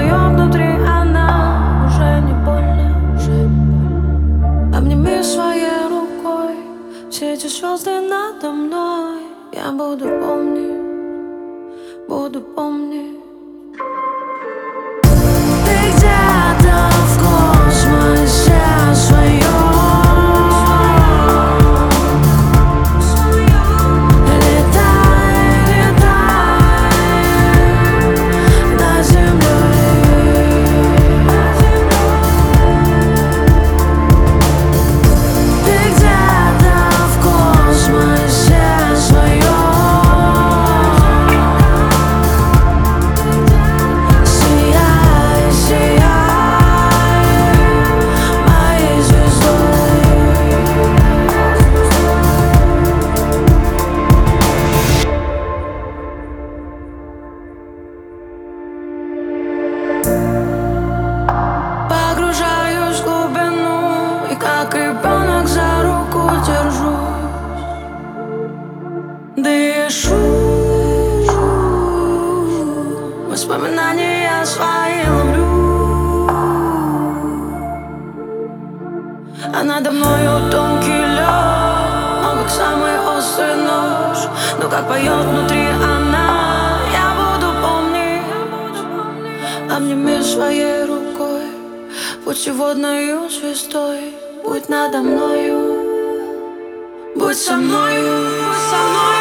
поет внутри, она уже не больно, уже не больно. Обними своей рукой все эти звезды надо мной. Я буду помнить, буду помнить. Ты где-то в космосе своем. Погружаюсь в глубину и как ребенок за руку держусь, дышу. Воспоминания свои ловлю, а надо мною тонкий лед, он как самый острый нож. Но как поет внутри она, я буду помнить. Обними своей рукой путеводною звездой, будь надо мною, будь со мною, будь со мной.